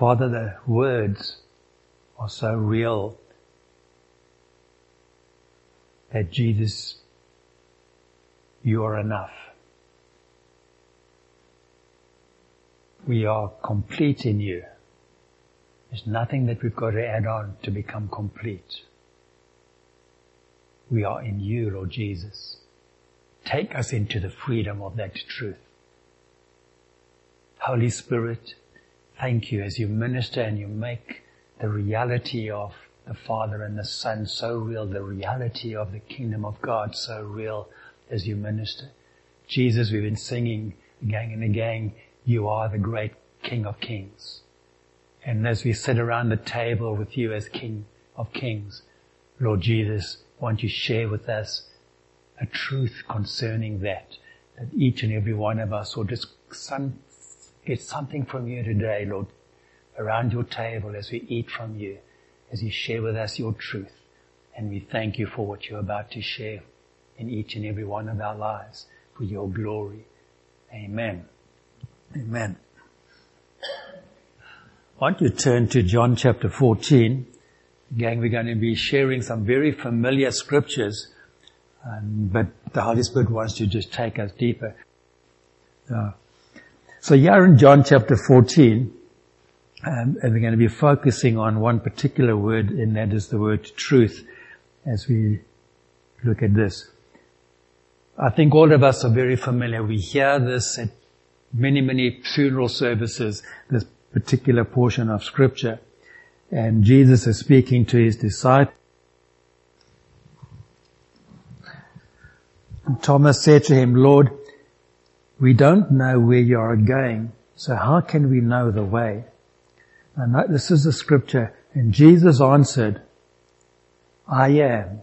Father, the words are so real that Jesus, you are enough. We are complete in you. There's nothing that we've got to add on to become complete. We are in you, Lord Jesus. Take us into the freedom of that truth. Holy Spirit, thank you as you minister and you make the reality of the Father and the Son so real, the reality of the kingdom of God so real as you minister. Jesus, we've been singing again and again, you are the great King of Kings. And as we sit around the table with you as King of Kings, Lord Jesus, won't you share with us a truth concerning that each and every one of us will just get something from you today, Lord, around your table as we eat from you, as you share with us your truth. And we thank you for what you're about to share in each and every one of our lives for your glory. Amen. Amen. I want you to turn to John chapter 14. Again, we're going to be sharing some very familiar scriptures, but the Holy Spirit wants to just take us deeper. So here in John chapter 14, and we're going to be focusing on one particular word, and that is the word truth, as we look at this. I think all of us are very familiar. We hear this at many funeral services, this particular portion of scripture. And Jesus is speaking to his disciples. Thomas said to him, Lord, we don't know where you are going, so how can we know the way? And this is the scripture. And Jesus answered, I am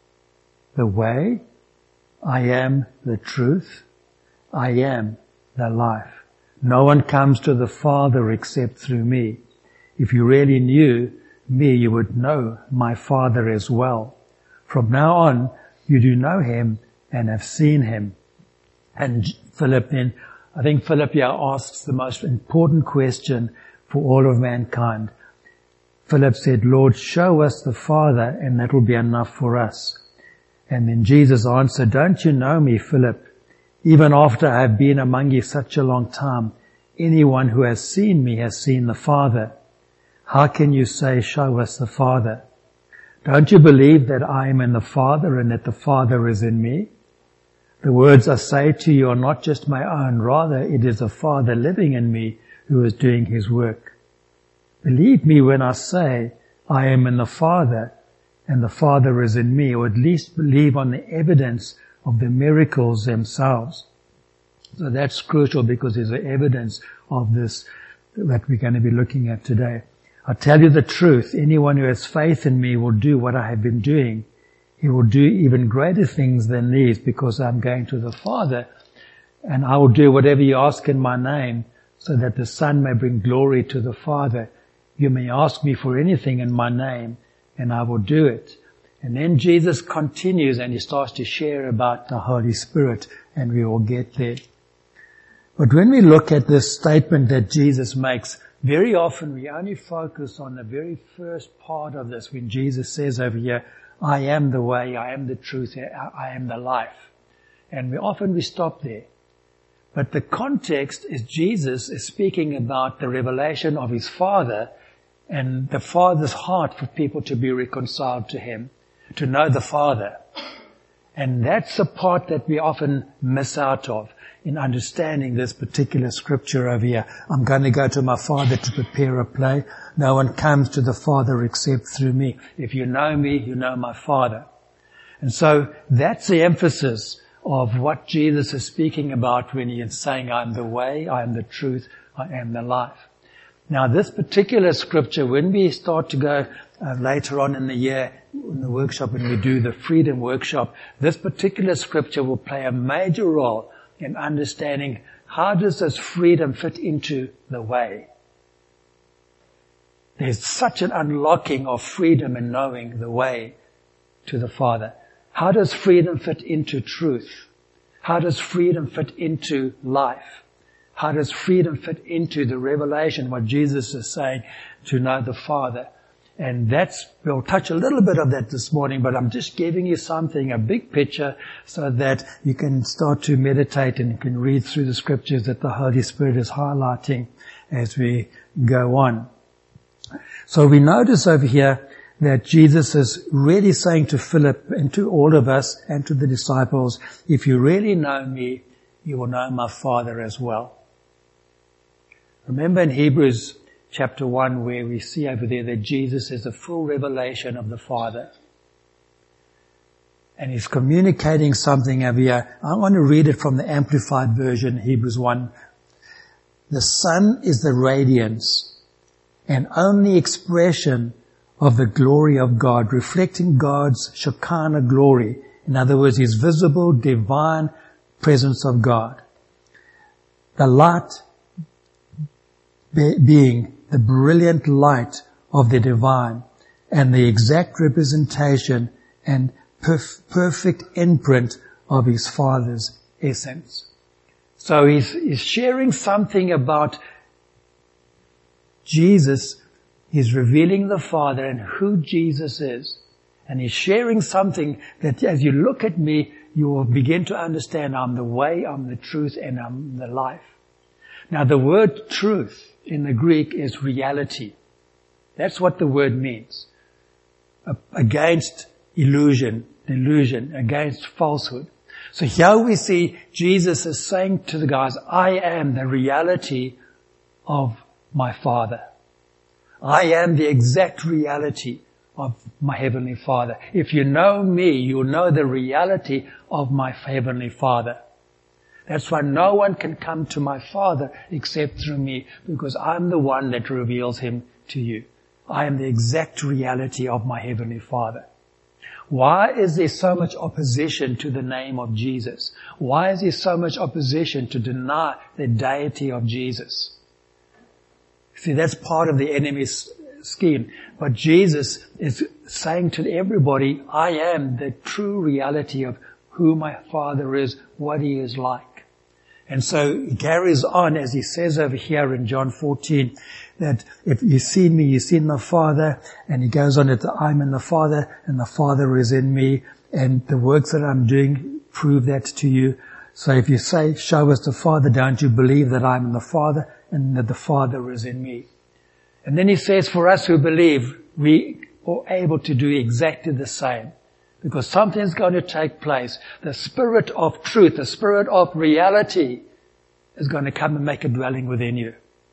the way, I am the truth, I am the life. No one comes to the Father except through me. If you really knew me, you would know my Father as well. From now on, you do know him and have seen him. And Philip then, I think Philip here asks the most important question for all of mankind. Philip said, Lord, show us the Father and that will be enough for us. And then Jesus answered, don't you know me, Philip? Even after I have been among you such a long time, anyone who has seen me has seen the Father. How can you say, show us the Father? Don't you believe that I am in the Father and that the Father is in me? The words I say to you are not just my own, rather it is the Father living in me who is doing his work. Believe me when I say I am in the Father and the Father is in me, or at least believe on the evidence of the miracles themselves. So that's crucial because there's the evidence of this that we're going to be looking at today. I tell you the truth, anyone who has faith in me will do what I have been doing. He will do even greater things than these because I'm going to the Father, and I will do whatever you ask in my name so that the Son may bring glory to the Father. You may ask me for anything in my name and I will do it. And then Jesus continues and he starts to share about the Holy Spirit, and we will get there. But when we look at this statement that Jesus makes, very often we only focus on the very first part of this when Jesus says over here, I am the way, I am the truth, I am the life. And we stop there. But the context is Jesus is speaking about the revelation of his Father and the Father's heart for people to be reconciled to him, to know the Father. And that's the part that we often miss out of in understanding this particular scripture over here. I'm going to go to my Father to prepare a place. No one comes to the Father except through me. If you know me, you know my Father. And so that's the emphasis of what Jesus is speaking about when he is saying, I am the way, I am the truth, I am the life. Now this particular scripture, when we start to go later on in the year, in the workshop, when we do the Freedom Workshop, this particular scripture will play a major role in understanding how does this freedom fit into the way. There's such an unlocking of freedom in knowing the way to the Father. How does freedom fit into truth? How does freedom fit into life? How does freedom fit into the revelation, what Jesus is saying, to know the Father? And we'll touch a little bit of that this morning, but I'm just giving you something, a big picture, so that you can start to meditate and you can read through the scriptures that the Holy Spirit is highlighting as we go on. So we notice over here that Jesus is really saying to Philip and to all of us and to the disciples, if you really know me, you will know my Father as well. Remember in Hebrews chapter 1 where we see over there that Jesus is a full revelation of the Father. And he's communicating something over here. I want to read it from the Amplified Version, Hebrews 1. The Son is the radiance and only expression of the glory of God, reflecting God's Shekinah glory. In other words, his visible, divine presence of God. The light being the brilliant light of the divine and the exact representation and perfect imprint of his Father's essence. So he's sharing something about Jesus. He's revealing the Father and who Jesus is. And he's sharing something that as you look at me, you will begin to understand I'm the way, I'm the truth, and I'm the life. Now the word truth in the Greek is reality. That's what the word means. Against illusion, delusion, against falsehood. So here we see Jesus is saying to the guys, I am the reality of my Father. I am the exact reality of my Heavenly Father. If you know me, you'll know the reality of my Heavenly Father. That's why no one can come to my Father except through me, because I'm the one that reveals him to you. I am the exact reality of my Heavenly Father. Why is there so much opposition to the name of Jesus? Why is there so much opposition to deny the deity of Jesus? See, that's part of the enemy's scheme. But Jesus is saying to everybody, I am the true reality of who my Father is, what he is like. And so he carries on, as he says over here in John 14, that if you've seen me, you've seen my Father. And he goes on that I'm in the Father and the Father is in me. And the works that I'm doing prove that to you. So if you say, show us the Father, don't you believe that I'm in the Father and that the Father is in me? And then he says, for us who believe, we are able to do exactly the same. Because something's going to take place. The Spirit of truth, the Spirit of reality is going to come and make a dwelling within you.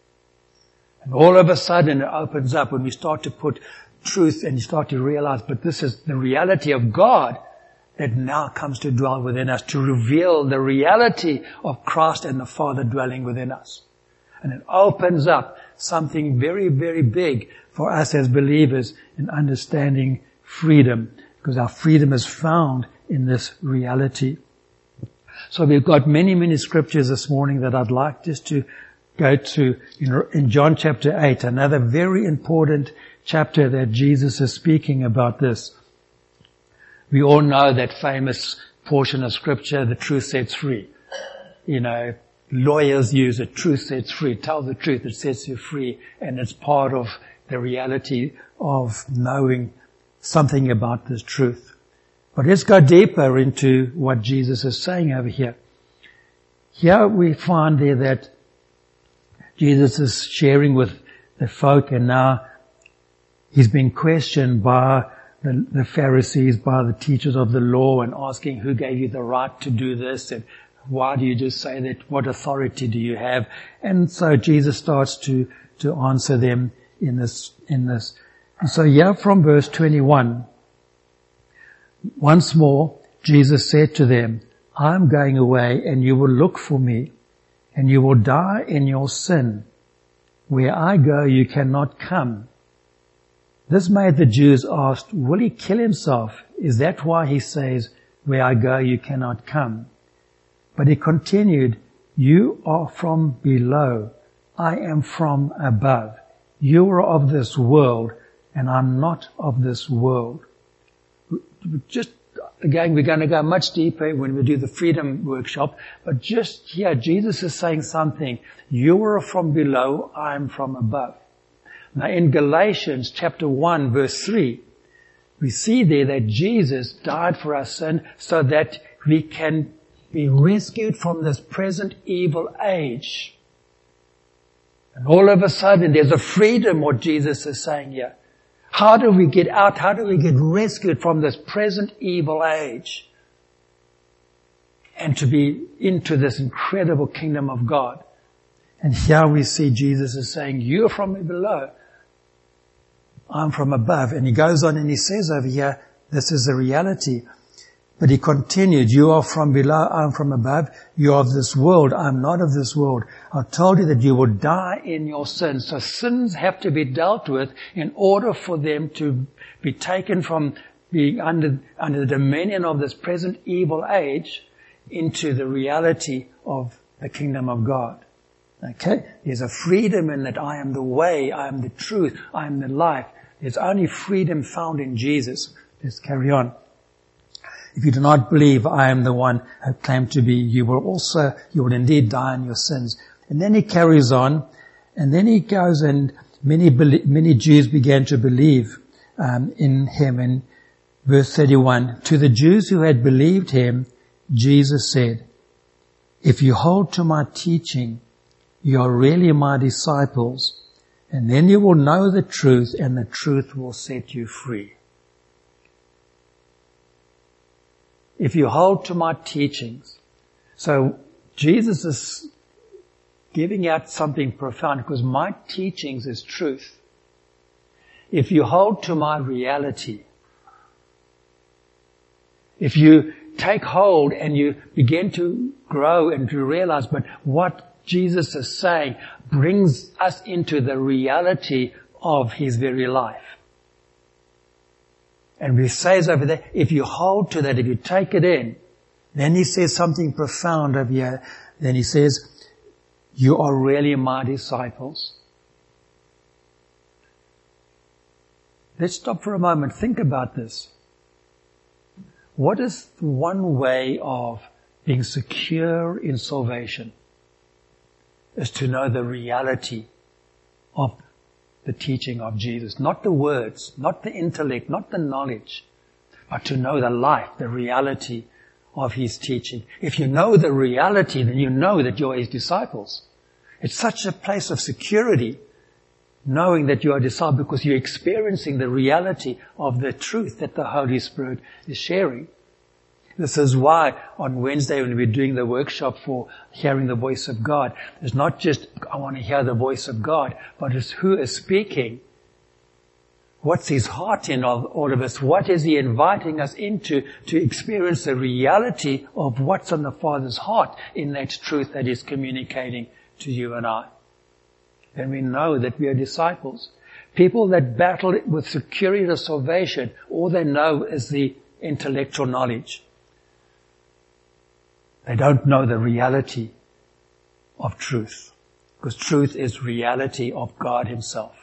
And all of a sudden it opens up when we start to put truth and you start to realize, but this is the reality of God that now comes to dwell within us, to reveal the reality of Christ and the Father dwelling within us. And it opens up something very, very big for us as believers in understanding freedom, because our freedom is found in this reality. So we've got many, many scriptures this morning that I'd like just to go to in John chapter 8, another very important chapter that Jesus is speaking about this. We all know that famous portion of scripture, the truth sets free. You know, lawyers use it, truth sets free. Tell the truth, it sets you free. And it's part of the reality of knowing something about this truth. But let's go deeper into what Jesus is saying over here. Here we find there that Jesus is sharing with the folk, and now he's been questioned by the Pharisees, by the teachers of the law, and asking who gave you the right to do this, and why do you just say that? What authority do you have? And so Jesus starts to answer them in this. And so here from verse 21, once more Jesus said to them, I am going away and you will look for me and you will die in your sin. Where I go you cannot come. This made the Jews ask, will he kill himself? Is that why he says, where I go you cannot come? But he continued, you are from below. I am from above. You are of this world and I'm not of this world. Just Again, we're going to go much deeper when we do the freedom workshop. But just here, Jesus is saying something. You are from below, I am from above. Now in Galatians chapter 1 verse 3, we see there that Jesus died for our sin so that we can be rescued from this present evil age. And all of a sudden there's a freedom, what Jesus is saying here. How do we get out? How do we get rescued from this present evil age? And to be into this incredible kingdom of God. And here we see Jesus is saying, you're from below, I'm from above. And he goes on and he says over here, this is the reality. But he continued, you are from below, I'm from above. You are of this world, I'm not of this world. I told you that you will die in your sins. So sins have to be dealt with in order for them to be taken from being under the dominion of this present evil age into the reality of the kingdom of God. Okay? There's a freedom in that I am the way, I am the truth, I am the life. There's only freedom found in Jesus. Let's carry on. If you do not believe I am the one I claim to be, you will indeed die in your sins. And then he carries on, and then he goes and many Jews began to believe in him. In verse 31, to the Jews who had believed him, Jesus said, if you hold to my teaching, you are really my disciples, and then you will know the truth, and the truth will set you free. If you hold to my teachings. So Jesus is giving out something profound, because my teachings is truth. If you hold to my reality, if you take hold and you begin to grow and to realize, but what Jesus is saying brings us into the reality of his very life. And he says over there, if you hold to that, if you take it in, then he says something profound over here. Then he says, you are really my disciples. Let's stop for a moment. Think about this. What is one way of being secure in salvation? Is to know the reality of the teaching of Jesus. Not the words, not the intellect, not the knowledge, but to know the life, the reality of his teaching. If you know the reality, then you know that you're his disciples. It's such a place of security, knowing that you are a disciple, because you're experiencing the reality of the truth that the Holy Spirit is sharing. This is why on Wednesday when we're doing the workshop for hearing the voice of God, it's not just, I want to hear the voice of God, but it's who is speaking. What's his heart in all of us? What is he inviting us into to experience the reality of what's on the Father's heart in that truth that he's communicating to you and I? Then we know that we are disciples. People that battle with security of salvation, all they know is the intellectual knowledge. They don't know the reality of truth, because truth is reality of God himself.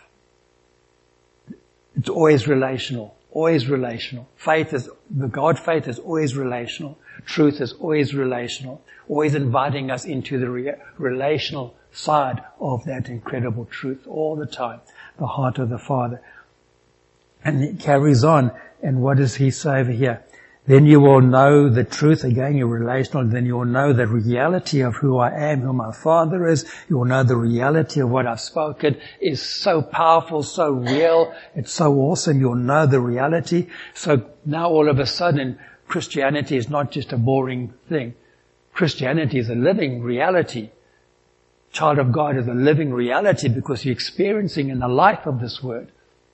It's always relational, always relational. The God faith is always relational. Truth is always relational, always inviting us into the relational side of that incredible truth all the time, the heart of the Father. And it carries on, and what does he say over here? Then you will know the truth. Again, you're relational. Then you will know the reality of who I am, who my Father is. You will know the reality of what I've spoken is so powerful, so real. It's so awesome. You'll know the reality. So now all of a sudden, Christianity is not just a boring thing. Christianity is a living reality. Child of God is a living reality because you're experiencing in the life of this word.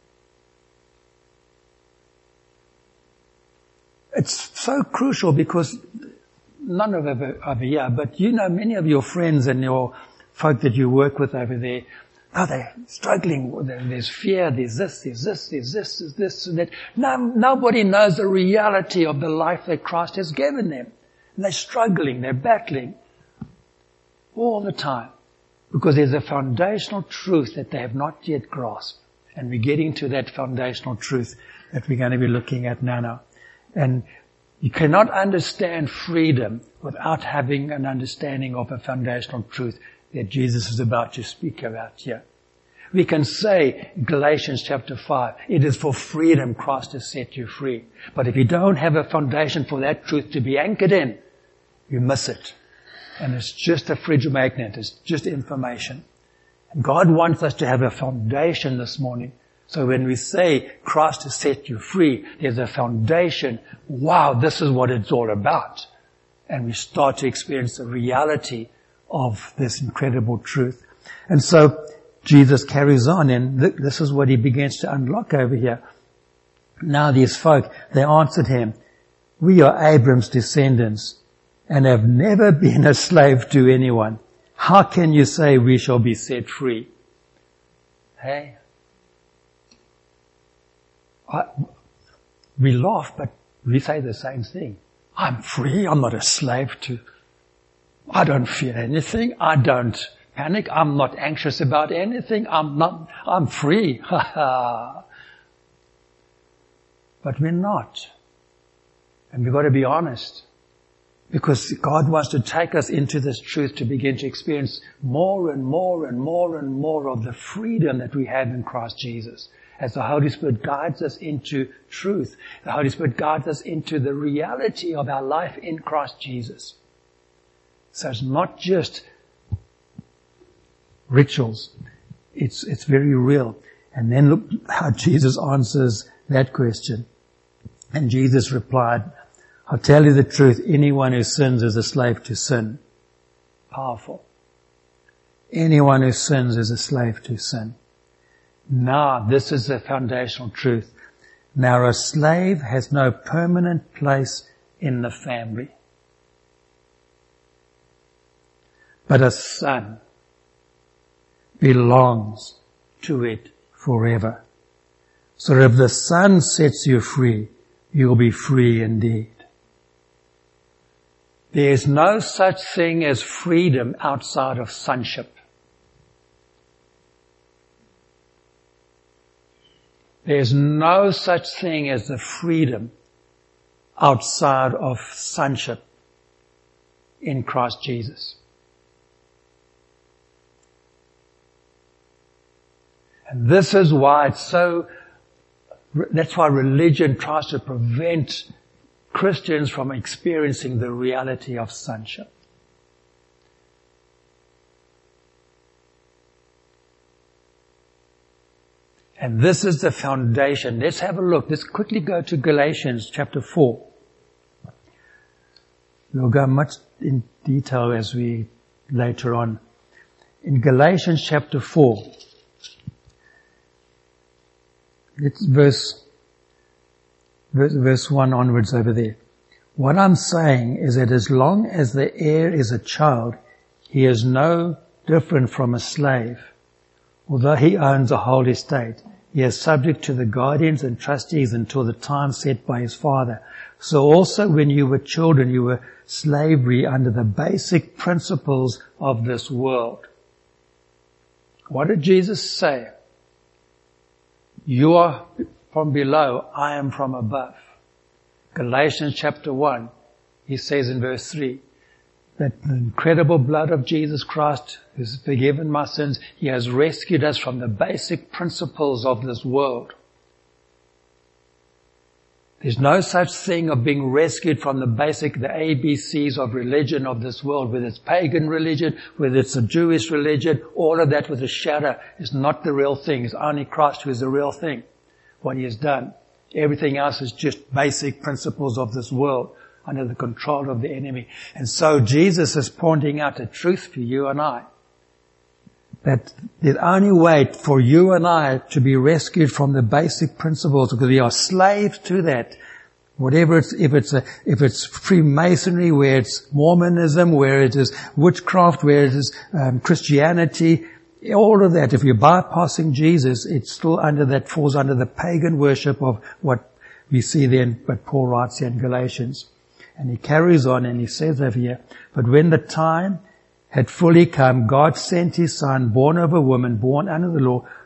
It's so crucial because none of over here, but you know many of your friends and your folk that you work with over there, they're struggling. There's fear, there's this, and that. Nobody knows the reality of the life that Christ has given them. And they're struggling, they're battling all the time because there's a foundational truth that they have not yet grasped. And we're getting to that foundational truth that we're going to be looking at now. And You cannot understand freedom without having an understanding of a foundational truth that Jesus is about to speak about here. We can say, Galatians chapter 5, it is for freedom Christ has set you free. But if you don't have a foundation for that truth to be anchored in, you miss it. And it's just a fridge magnet. It's just information. And God wants us to have a foundation this morning. So when we say Christ has set you free, there's a foundation. Wow, this is what it's all about. And we start to experience the reality of this incredible truth. And so Jesus carries on, and this is what he begins to unlock over here. Now these folk, they answered him, we are Abraham's descendants and have never been a slave to anyone. How can you say we shall be set free? Hey, we laugh, but we say the same thing. I'm free. I'm not a slave to. I don't fear anything. I don't panic. I'm not anxious about anything. I'm free. But we're not. And we've got to be honest. Because God wants to take us into this truth to begin to experience more and more and more and more of the freedom that we have in Christ Jesus. As the Holy Spirit guides us into truth, the Holy Spirit guides us into the reality of our life in Christ Jesus. So it's not just rituals. It's very real. And then look how Jesus answers that question. And Jesus replied, I'll tell you the truth, anyone who sins is a slave to sin. Powerful. Anyone who sins is a slave to sin. Now, this is the foundational truth. Now, a slave has no permanent place in the family. But a son belongs to it forever. So if the Son sets you free, you'll be free indeed. There is no such thing as freedom outside of sonship. There is no such thing as the freedom outside of sonship in Christ Jesus. And this is why that's why religion tries to prevent Christians from experiencing the reality of sonship. And this is the foundation. Let's have a look. Let's quickly go to Galatians chapter 4. We'll go much in detail as we later on. In Galatians chapter 4, it's verse 1 onwards over there. What I'm saying is that as long as the heir is a child, he is no different from a slave. Although he owns a whole estate, he is subject to the guardians and trustees until the time set by his father. So also when you were children, you were slavery under the basic principles of this world. What did Jesus say? You are from below, I am from above. Galatians chapter 1, he says in verse 3, that the incredible blood of Jesus Christ has forgiven my sins. He has rescued us from the basic principles of this world. There's no such thing of being rescued from the ABCs of religion of this world, whether it's pagan religion, whether it's a Jewish religion, all of that with a shadow is not the real thing. It's only Christ who is the real thing, what he has done. Everything else is just basic principles of this world under the control of the enemy. And so Jesus is pointing out a truth for you and I, that the only way for you and I to be rescued from the basic principles, because we are slaves to that, whatever it's, if it's Freemasonry, where it's Mormonism, where it is witchcraft, where it is Christianity, all of that, if you're bypassing Jesus, it's still falls under the pagan worship of what we see then, what Paul writes here in Galatians. And he carries on and he says over here, but when the time had fully come, God sent his Son, born of a woman, born under the law,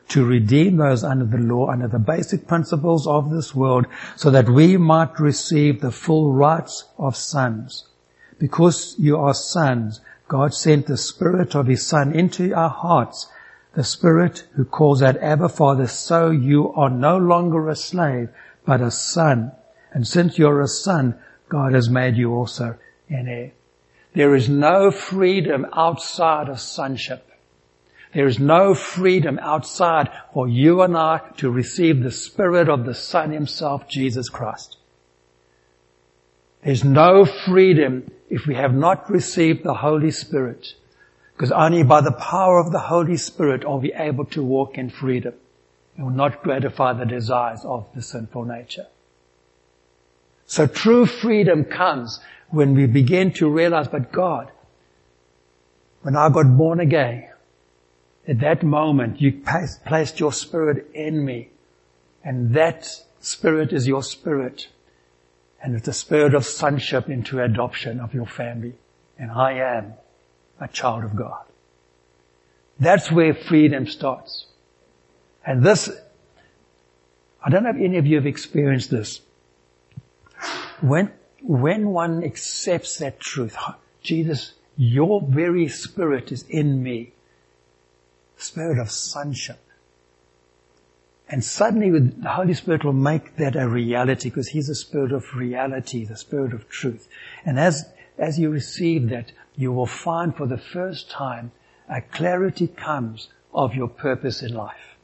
to redeem those under the law, under the basic principles of this world, so that we might receive the full rights of sons. Because you are sons, God sent the Spirit of His Son into our hearts, the Spirit who calls out, Abba, Father. So you are no longer a slave, but a son. And since you're a son, God has made you also an heir. There is no freedom outside of sonship. There is no freedom outside for you and I to receive the Spirit of the Son Himself, Jesus Christ. There's no freedom if we have not received the Holy Spirit, because only by the power of the Holy Spirit are we able to walk in freedom and will not gratify the desires of the sinful nature. So true freedom comes when we begin to realize, but God, when I got born again, at that moment you placed your Spirit in me, and that Spirit is your Spirit. And it's the spirit of sonship into adoption of your family. And I am a child of God. That's where freedom starts. And this, I don't know if any of you have experienced this. When one accepts that truth, Jesus, your very Spirit is in me. Spirit of sonship. And suddenly the Holy Spirit will make that a reality, because He's the Spirit of reality, the Spirit of truth. And as you receive that, you will find for the first time a clarity comes of your purpose in life.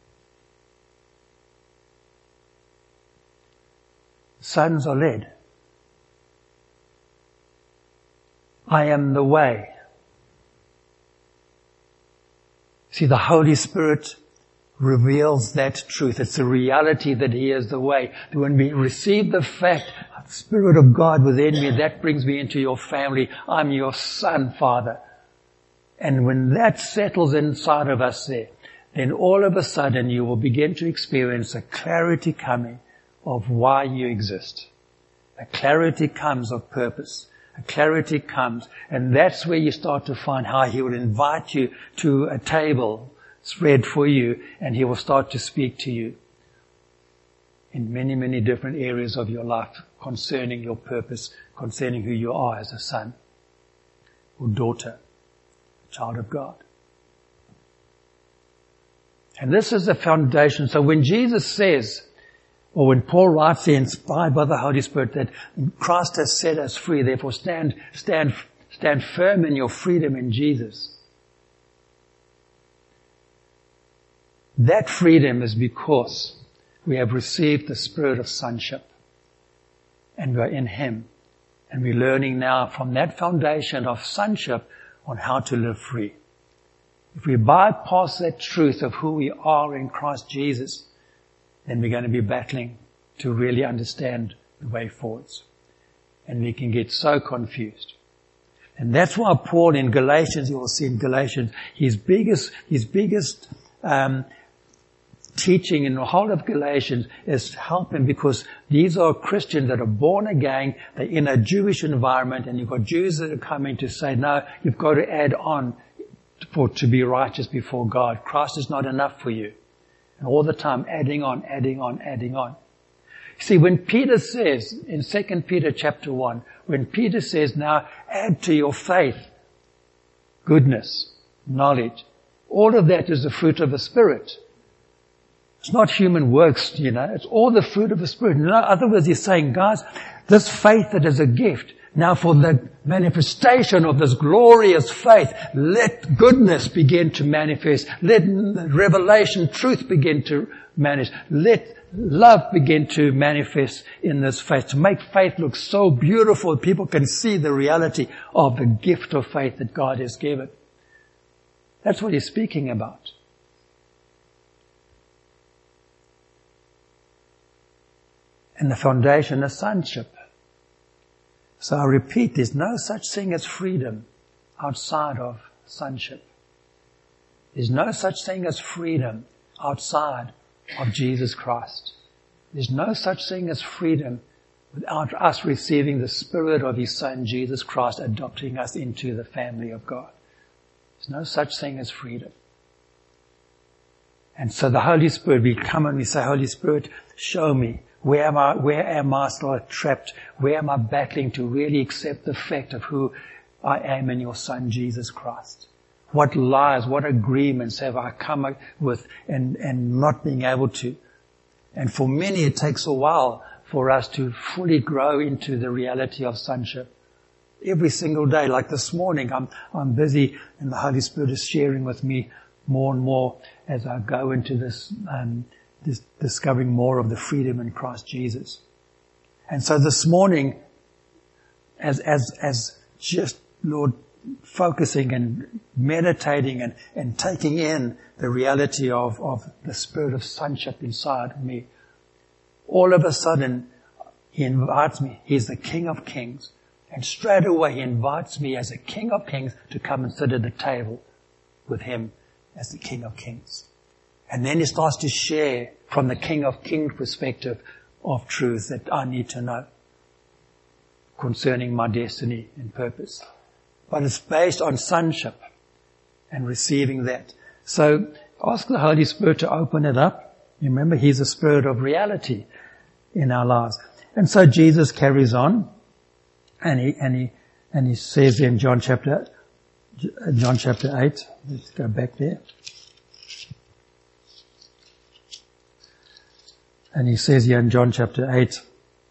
Sons are led. I am the way. See, the Holy Spirit reveals that truth. It's a reality that He is the way. When we receive the fact, the Spirit of God within me, that brings me into your family. I'm your son, Father. And when that settles inside of us there, then all of a sudden you will begin to experience a clarity coming of why you exist. A clarity comes of purpose. A clarity comes, and that's where you start to find how He will invite you to a table spread for you, and He will start to speak to you in many, many different areas of your life concerning your purpose, concerning who you are as a son or daughter, a child of God. And this is the foundation. So when Jesus says, or when Paul writes here, inspired by the Holy Spirit, that Christ has set us free, therefore stand firm in your freedom in Jesus. That freedom is because we have received the Spirit of sonship, and we are in Him. And we're learning now from that foundation of sonship on how to live free. If we bypass that truth of who we are in Christ Jesus, then we're going to be battling to really understand the way forwards. And we can get so confused. And that's why Paul in Galatians, you will see in Galatians, his biggest teaching in the whole of Galatians is helping, because these are Christians that are born again, they're in a Jewish environment, and you've got Jews that are coming to say, no, you've got to add on to be righteous before God. Christ is not enough for you. And all the time adding on, adding on, adding on. See, when Peter says in 2 Peter chapter 1, when Peter says, now add to your faith goodness, knowledge, all of that is the fruit of the Spirit. It's not human works, it's all the fruit of the Spirit. In other words, he's saying, guys, this faith that is a gift, now for the manifestation of this glorious faith, let goodness begin to manifest. Let revelation, truth begin to manifest. Let love begin to manifest in this faith. To make faith look so beautiful that people can see the reality of the gift of faith that God has given. That's what he's speaking about. And the foundation is sonship. So I repeat, there's no such thing as freedom outside of sonship. There's no such thing as freedom outside of Jesus Christ. There's no such thing as freedom without us receiving the Spirit of His Son, Jesus Christ, adopting us into the family of God. There's no such thing as freedom. And so the Holy Spirit, we come and we say, Holy Spirit, show me. Where am I still trapped? Where am I battling to really accept the fact of who I am in your Son, Jesus Christ? What lies, what agreements have I come with and not being able to? And for many, it takes a while for us to fully grow into the reality of sonship. Every single day, like this morning, I'm busy and the Holy Spirit is sharing with me more and more as I go into this discovering more of the freedom in Christ Jesus. And so this morning, as just, Lord, focusing and meditating and taking in the reality of the spirit of sonship inside me, all of a sudden, He invites me. He's the King of Kings. And straight away He invites me as a King of Kings to come and sit at the table with Him as the King of Kings. And then He starts to share from the King of Kings perspective of truths that I need to know concerning my destiny and purpose. But it's based on sonship and receiving that. So ask the Holy Spirit to open it up. Remember, He's a spirit of reality in our lives. And so Jesus carries on and he says in John chapter 8, let's go back there. And He says here in John chapter 8,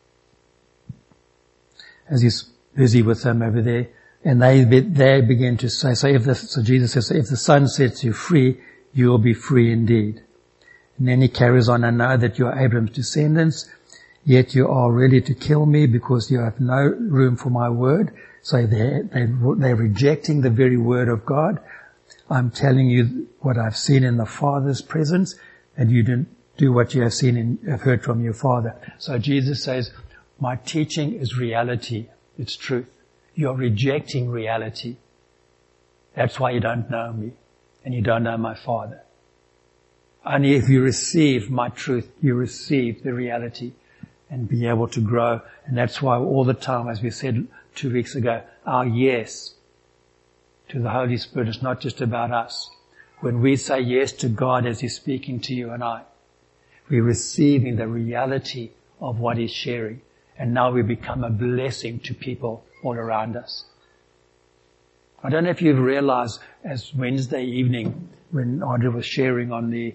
as He's busy with them over there, and they begin to say, so Jesus says, if the Son sets you free, you will be free indeed. And then He carries on, I know that you are Abraham's descendants, yet you are ready to kill me because you have no room for my word. So they're rejecting the very word of God. I'm telling you what I've seen in the Father's presence, and you didn't do what you have seen and have heard from your Father. So Jesus says, my teaching is reality. It's truth. You're rejecting reality. That's why you don't know me and you don't know my Father. Only if you receive my truth, you receive the reality and be able to grow. And that's why all the time, as we said 2 weeks ago, our yes to the Holy Spirit is not just about us. When we say yes to God as He's speaking to you and I, we're receiving the reality of what He's sharing. And now we become a blessing to people all around us. I don't know if you've realized, as Wednesday evening, when Audrey was sharing on the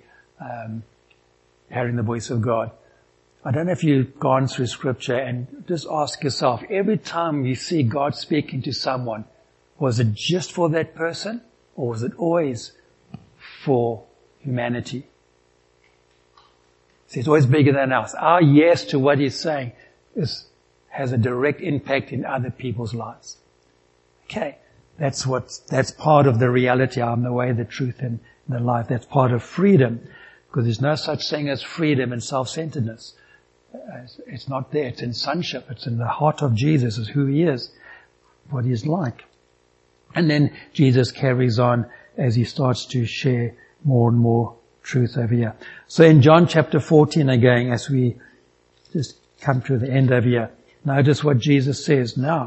hearing the voice of God, I don't know if you've gone through Scripture and just ask yourself, every time you see God speaking to someone, was it just for that person, or was it always for humanity? See, it's always bigger than us. Our yes to what He's saying has a direct impact in other people's lives. Okay. That's part of the reality. I'm the way, the truth, and the life. That's part of freedom. Because there's no such thing as freedom and self-centeredness. It's not there. It's in sonship. It's in the heart of Jesus, is who He is, what He's like. And then Jesus carries on as He starts to share more and more truth over here. So in John chapter 14 again, as we just come to the end over here, notice what Jesus says now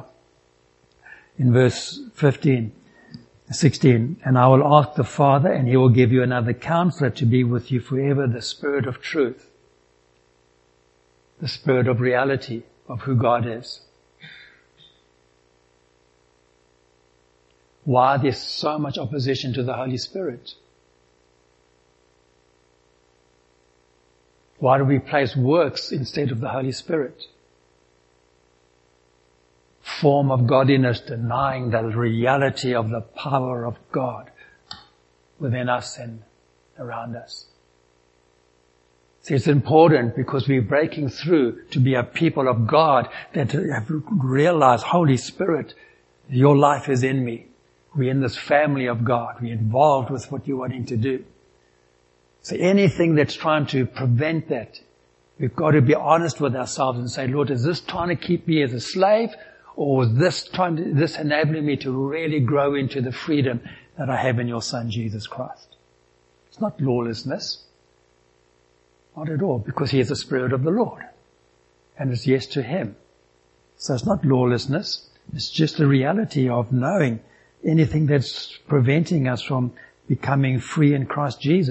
in verse 16, and I will ask the Father, and He will give you another counselor to be with you forever, the Spirit of truth, the Spirit of reality of who God is. Why there's so much opposition to the Holy Spirit? Why do we place works instead of the Holy Spirit? Form of godliness, denying the reality of the power of God within us and around us. See, it's important because we're breaking through to be a people of God that have realized, Holy Spirit, your life is in me. We're in this family of God. We're involved with what you're wanting to do. So anything that's trying to prevent that, we've got to be honest with ourselves and say, Lord, is this trying to keep me as a slave? Or is this enabling me to really grow into the freedom that I have in your Son, Jesus Christ? It's not lawlessness. Not at all, because He is the Spirit of the Lord. And it's yes to Him. So it's not lawlessness. It's just the reality of knowing anything that's preventing us from becoming free in Christ Jesus.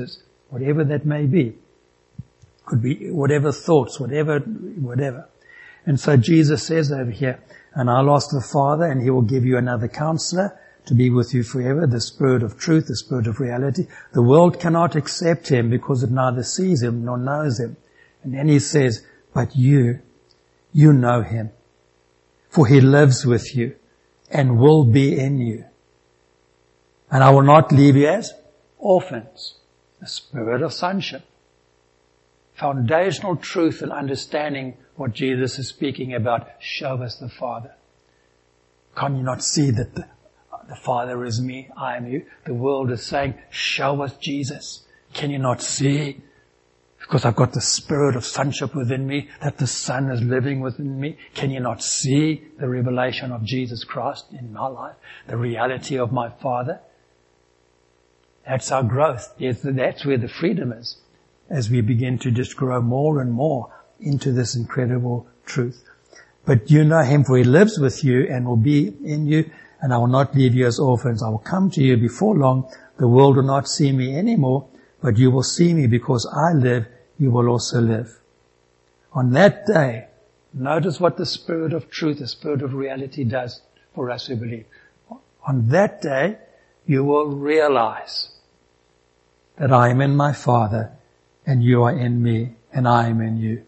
whatever that may be. Could be whatever thoughts, whatever. And so Jesus says over here, and I'll ask the Father, and He will give you another counselor to be with you forever, the Spirit of truth, the Spirit of reality. The world cannot accept Him because it neither sees Him nor knows Him. And then He says, but you know Him, for He lives with you and will be in you. And I will not leave you as orphans. The spirit of sonship. Foundational truth and understanding what Jesus is speaking about. Show us the Father. Can you not see that the Father is me, I am you? The world is saying, show us Jesus. Can you not see? Because I've got the spirit of sonship within me, that the Son is living within me. Can you not see the revelation of Jesus Christ in my life? The reality of my Father? That's our growth. That's where the freedom is, as we begin to just grow more and more into this incredible truth. But you know Him, for He lives with you and will be in you, and I will not leave you as orphans. I will come to you before long. The world will not see me anymore, but you will see me because I live, you will also live. On that day, notice what the Spirit of truth, the Spirit of reality does for us who believe. On that day, you will realize that I am in my Father, and you are in me, and I am in you.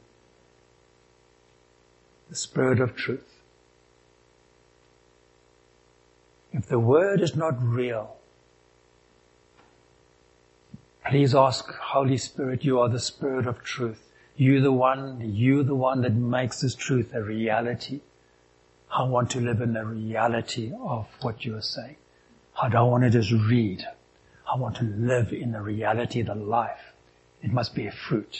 The Spirit of truth. If the Word is not real, please ask, Holy Spirit, you are the Spirit of truth. You the one that makes this truth a reality. I want to live in the reality of what you are saying. I don't want to just read. I want to live in the reality, the life. It must be a fruit.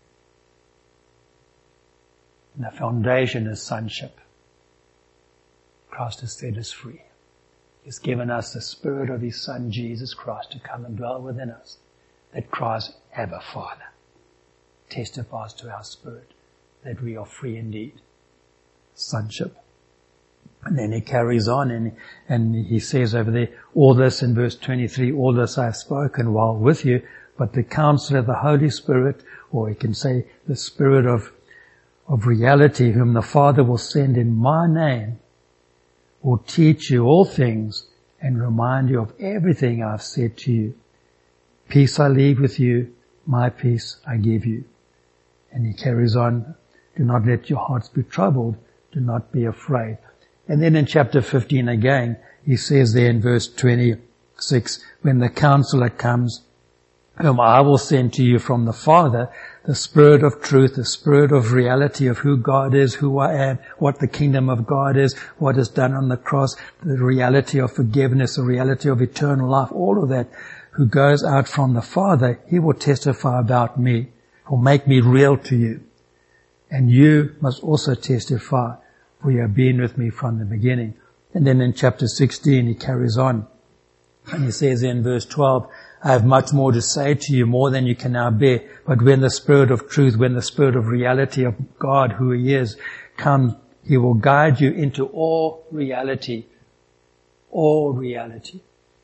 And the foundation is sonship. Christ has set us free. He's given us the Spirit of His Son, Jesus Christ, to come and dwell within us, that cries, Abba, Father. Testifies to our spirit that we are free indeed. Sonship. And then he carries on and he says over there, all this in verse 23, all this I have spoken while with you, but the Counselor, the Holy Spirit, or he can say the Spirit of reality, whom the Father will send in my name, will teach you all things and remind you of everything I've said to you. Peace I leave with you, my peace I give you. And he carries on, do not let your hearts be troubled, do not be afraid. And then in chapter 15 again, he says there in verse 26, when the Counselor comes, whom I will send to you from the Father, the Spirit of truth, the Spirit of reality of who God is, who I am, what the kingdom of God is, what is done on the cross, the reality of forgiveness, the reality of eternal life, all of that, who goes out from the Father, He will testify about me, will make me real to you. And you must also testify, for you have been with me from the beginning. And then in chapter 16, he carries on. And he says in verse 12, I have much more to say to you, more than you can now bear. But when the Spirit of truth, when the Spirit of reality of God, who He is, comes, He will guide you into all reality. All reality.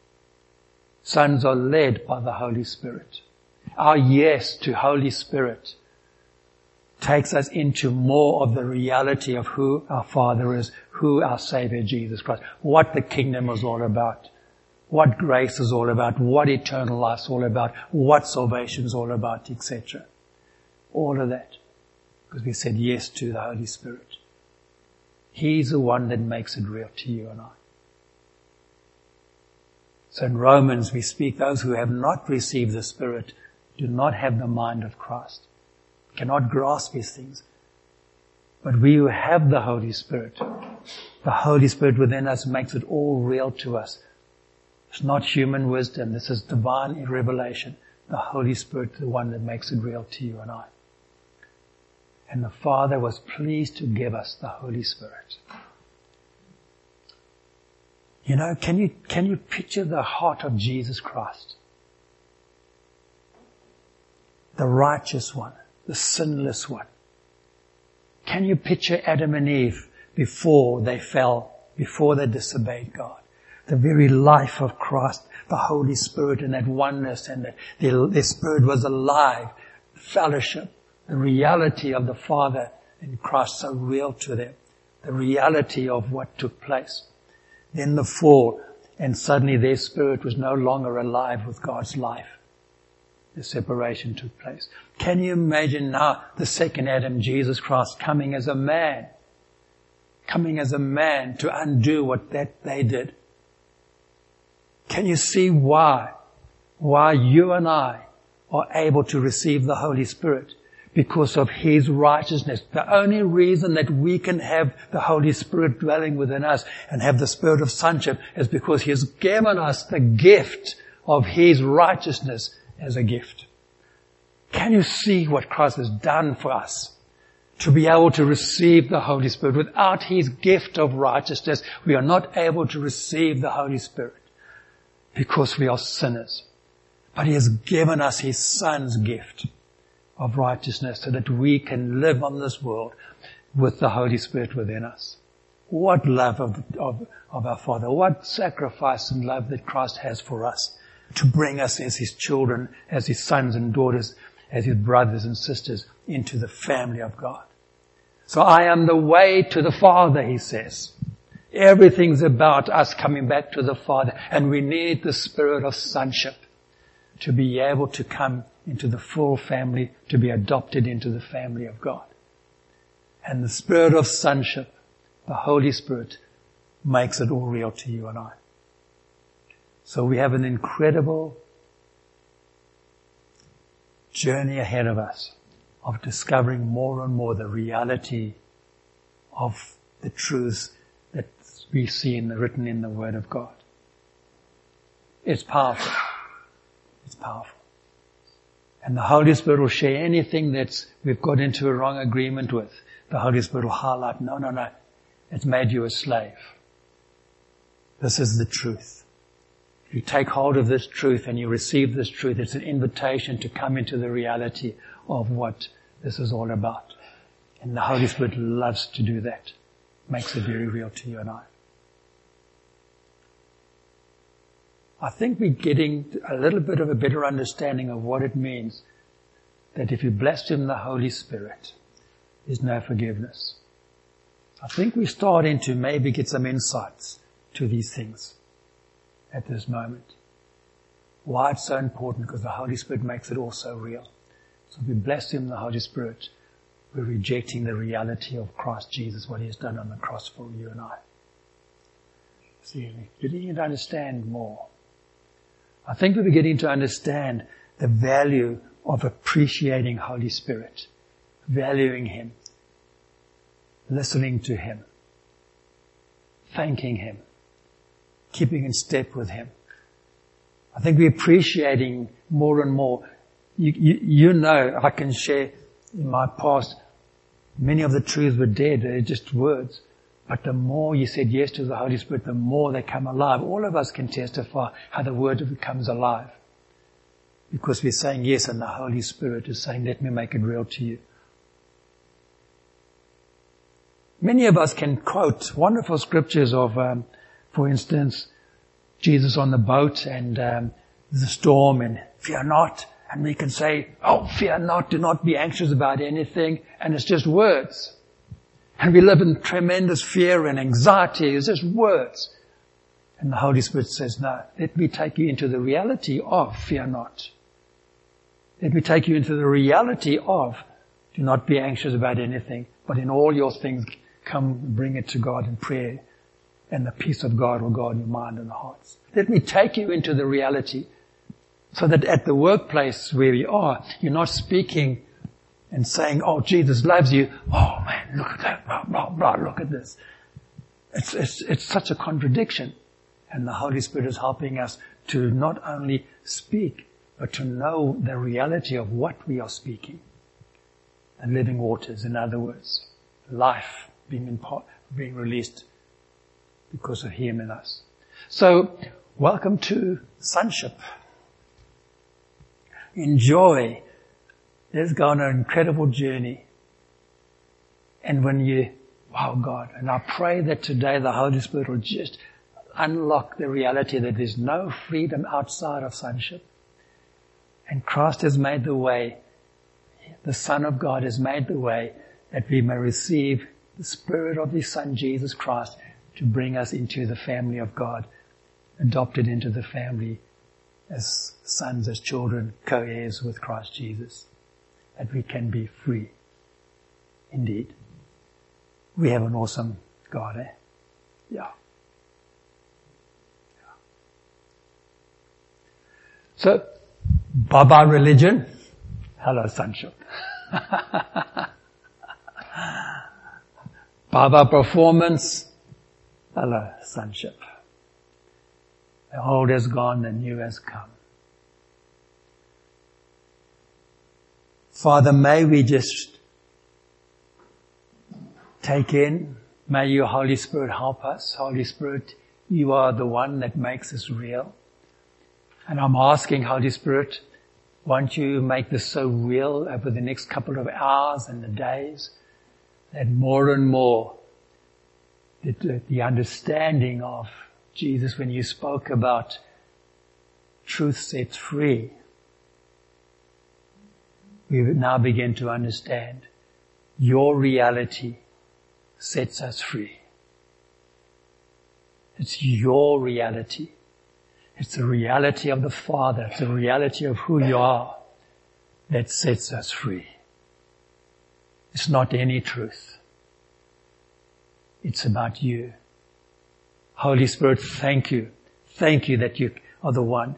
Sons are led by the Holy Spirit. Our yes to Holy Spirit takes us into more of the reality of who our Father is, who our Savior Jesus Christ, what the kingdom is all about, what grace is all about, what eternal life is all about, what salvation is all about, etc. All of that. Because we said yes to the Holy Spirit. He's the one that makes it real to you and I. So in Romans we speak, those who have not received the Spirit do not have the mind of Christ, cannot grasp these things. But we who have the Holy Spirit within us makes it all real to us. It's not human wisdom. This is divine revelation. The Holy Spirit is the one that makes it real to you and I. And the Father was pleased to give us the Holy Spirit. You know, can you picture the heart of Jesus Christ? The righteous one, the sinless one. Can you picture Adam and Eve before they fell, before they disobeyed God? the very life of Christ, the Holy Spirit and that oneness, and that their spirit was alive, fellowship, the reality of the Father in Christ so real to them, the reality of what took place. Then the fall, and suddenly their spirit was no longer alive with God's life. The separation took place. Can you imagine now the second Adam, Jesus Christ, coming as a man to undo what they did? Can you see why you and I are able to receive the Holy Spirit? Because of His righteousness. The only reason that we can have the Holy Spirit dwelling within us and have the spirit of sonship is because He has given us the gift of His righteousness as a gift. Can you see what Christ has done for us? To be able to receive the Holy Spirit. Without His gift of righteousness, we are not able to receive the Holy Spirit because we are sinners. But He has given us His Son's gift of righteousness so that we can live on this world with the Holy Spirit within us. What love of our Father. What sacrifice and love that Christ has for us to bring us as His children, as His sons and daughters, as His brothers and sisters into the family of God. So I am the way to the Father, He says. Everything's about us coming back to the Father, and we need the spirit of sonship to be able to come into the full family, to be adopted into the family of God. And the spirit of sonship, the Holy Spirit, makes it all real to you and I. So we have an incredible journey ahead of us of discovering more and more the reality of the truths that we see written in the Word of God. It's powerful. It's powerful. And the Holy Spirit will share anything that we've got into a wrong agreement with. The Holy Spirit will highlight, no, it's made you a slave. This is the truth. If you take hold of this truth and you receive this truth, it's an invitation to come into the reality of what this is all about. And the Holy Spirit loves to do that. Makes it very real to you and I. I think we're getting a little bit of a better understanding of what it means that if you blaspheme the Holy Spirit, there's no forgiveness. I think we're starting to maybe get some insights to these things at this moment. Why it's so important, because the Holy Spirit makes it all so real. So if we blaspheme the Holy Spirit, we're rejecting the reality of Christ Jesus, what He has done on the cross for you and I. See, we're beginning to understand more. I think we're beginning to understand the value of appreciating Holy Spirit, valuing Him, listening to Him, thanking Him, keeping in step with Him. I think we're appreciating more and more. You know, I can share in my past, many of the truths were dead, they're just words. But the more you said yes to the Holy Spirit, the more they come alive. All of us can testify how the Word becomes alive. Because we're saying yes, and the Holy Spirit is saying, let me make it real to you. Many of us can quote wonderful scriptures of, for instance, Jesus on the boat and the storm and fear not. And we can say, oh, fear not, do not be anxious about anything. And it's just words. And we live in tremendous fear and anxiety. It's just words. And the Holy Spirit says, no, let me take you into the reality of fear not. Let me take you into the reality of do not be anxious about anything, but in all your things come bring it to God in prayer, and the peace of God will guard your mind and hearts. Let me take you into the reality so that at the workplace where you are, you're not speaking and saying, oh, Jesus loves you. Oh man, look at that, blah, blah, blah, look at this. It's such a contradiction. And the Holy Spirit is helping us to not only speak, but to know the reality of what we are speaking. The living waters, in other words, life being released because of Him in us. So, welcome to sonship. Enjoy. Let's go on an incredible journey. And when wow God, and I pray that today the Holy Spirit will just unlock the reality that there's no freedom outside of sonship. And Christ has made the way, the Son of God has made the way that we may receive the Spirit of His Son, Jesus Christ, to bring us into the family of God, adopted into the family as sons, as children, co-heirs with Christ Jesus, that we can be free. Indeed. We have an awesome God, eh? Yeah. So, bye-bye religion. Hello, sonship. Bye-bye performance. Hello, sonship. The old has gone, the new has come. Father, may we just take in, may your Holy Spirit help us. Holy Spirit, you are the one that makes us real. And I'm asking, Holy Spirit, won't you make this so real over the next couple of hours and the days, that more and more the understanding of Jesus, when you spoke about truth sets free, we now begin to understand your reality sets us free. It's your reality. It's the reality of the Father. It's the reality of who you are that sets us free. It's not any truth. It's about you. Holy Spirit, thank you. Thank you that you are the one.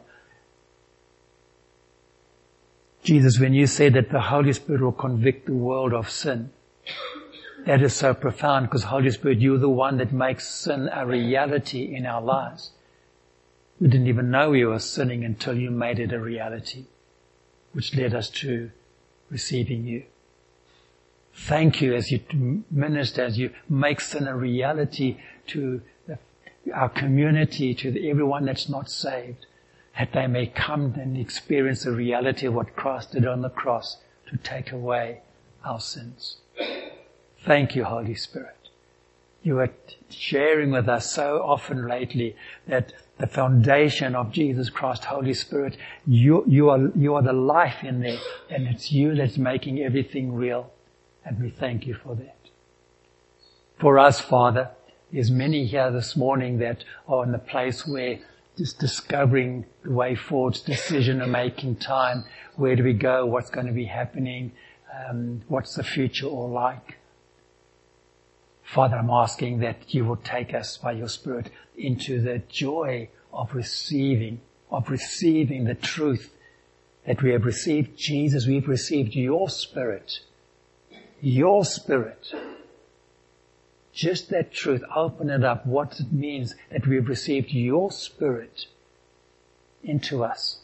Jesus, when you say that the Holy Spirit will convict the world of sin, that is so profound, because Holy Spirit, you're the one that makes sin a reality in our lives. We didn't even know we were sinning until you made it a reality, which led us to receiving you. Thank you as you minister, as you make sin a reality to our community, to everyone that's not saved, that they may come and experience the reality of what Christ did on the cross to take away our sins. Thank you, Holy Spirit. You are sharing with us so often lately that the foundation of Jesus Christ, Holy Spirit, you are the life in there, and it's you that's making everything real. And we thank you for that. For us, Father, there's many here this morning that are in the place where just discovering the way forward, decision-making time, where do we go, what's going to be happening, what's the future all like. Father, I'm asking that you will take us by your Spirit into the joy of receiving the truth that we have received Jesus, we've received your Spirit. Your Spirit. Just that truth, open it up, what it means that we've received your Spirit into us.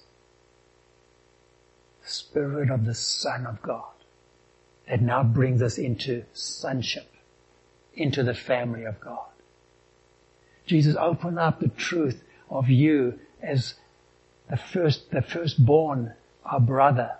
The Spirit of the Son of God that now brings us into sonship, into the family of God. Jesus, open up the truth of you as the firstborn, our brother,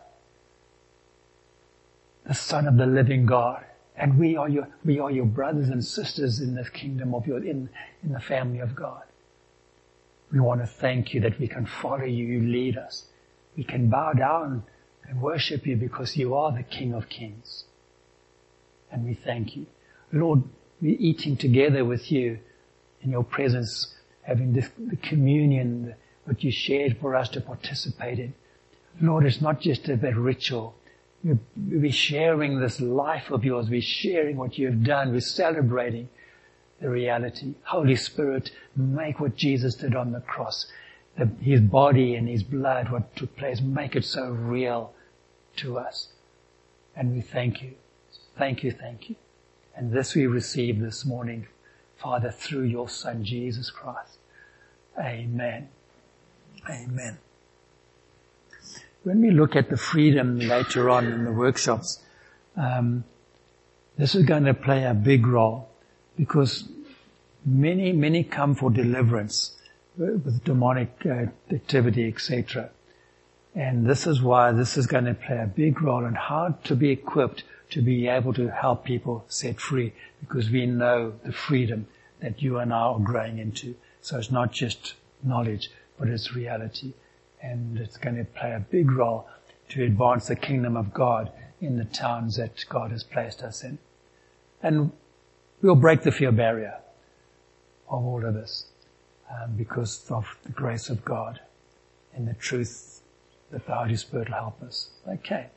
the Son of the living God. And we are your brothers and sisters in the kingdom of in the family of God. We want to thank you that we can follow you, you lead us. We can bow down and worship you because you are the King of Kings. And we thank you. Lord, we're eating together with you in your presence, having the communion, what you shared for us to participate in. Lord, it's not just about ritual. We're sharing this life of yours. We're sharing what you have done. We're celebrating the reality. Holy Spirit, make what Jesus did on the cross, his body and his blood, what took place, make it so real to us. And we thank you. Thank you, thank you. And this we receive this morning, Father, through your Son, Jesus Christ. Amen. Amen. When we look at the freedom later on in the workshops, this is going to play a big role because many come for deliverance with demonic activity, etc. And this is why this is going to play a big role in how to be equipped to be able to help people set free, because we know the freedom that you and I are growing into. So it's not just knowledge, but it's reality. And it's going to play a big role to advance the kingdom of God in the towns that God has placed us in. And we'll break the fear barrier of all of this because of the grace of God and the truth that the Holy Spirit will help us. Okay.